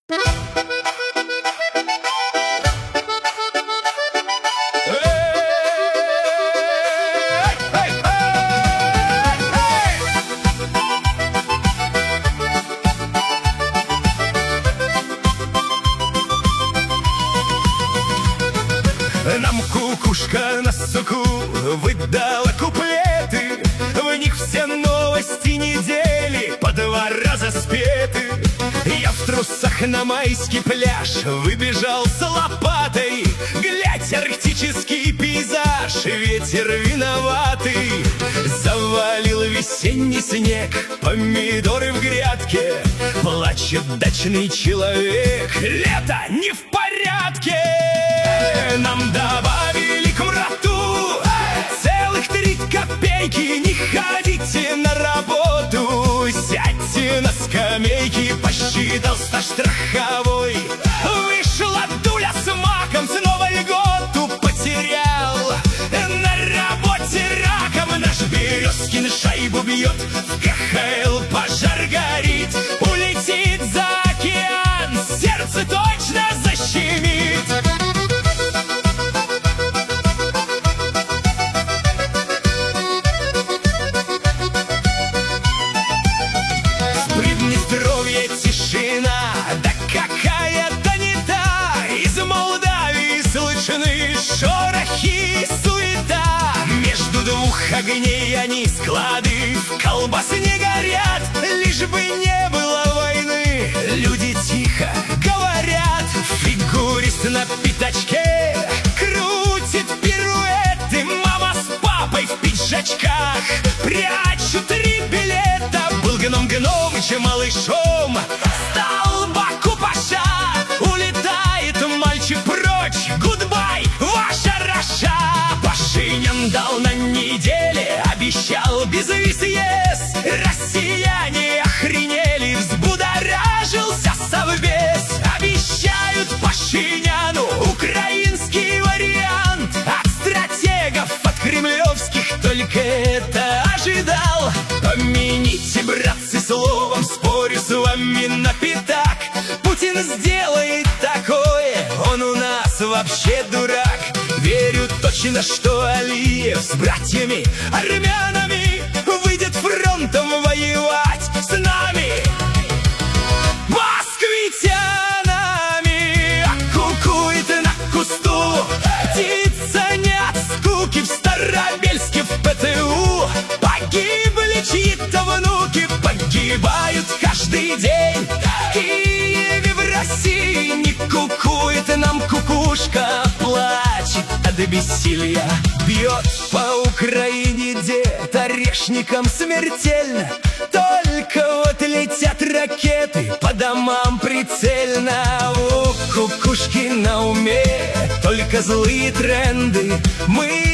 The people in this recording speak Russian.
Нам кукушка на суку выдала куплеты, в них все новости недели по 2 раза спеты. Я в трусах на майский пляж выбежал с лопатой, глядь, арктический пейзаж, ветер виноватый. Завалил весенний снег, помидоры в грядке, плачет дачный человек, лето не в порядке. Нам добавили к мрату целых 3 копейки. Не ходите на работу, сядьте на скамейки. Посчитал стаж страховой, вышла дуля с маком, снова льготу потерял. На работе раком наш Березкин шайбу бьет, в КХЛ пожар горит. Улетит за океан, сердце точно защемит. Тишина, да какая-то не та. Из Молдавии слышны шорохи и суета. Между 2 огней они склады в колбасы не горят. Лишь бы не было войны, люди тихо говорят. Фигурист на пятачке крутит пируэты. Мама с папой в пиджачках прячут 3 билета. Был гном Гномыч малышом, стал Баку Паша. Улетает мальчик прочь, гудбай, ваша Раша. Пашинян дал на неделе, обещал безвиз. Россияне охренели, взбудоражился совбез. Обещают Пашиняну украинский вариант. От стратегов, от кремлевских только это ожидал. Помяните, братцы, словом, спорю с вами на пятак. Путин сделает такое, он у нас вообще дурак. Верю точно, что Алиев с братьями армянами выйдет фронтом воевать с нами, москвитянами. А кукует на кусту птица не от скуки. В Старобельске в ПТУ погибли чьи-то внуки. Погибают каждый день в Киеве, в России. Не кукует нам кукушка, плачет от бессилия. Бьет по Украине дед орешником смертельно. Только вот летят ракеты по домам прицельно. У кукушки на уме только злые тренды. Мы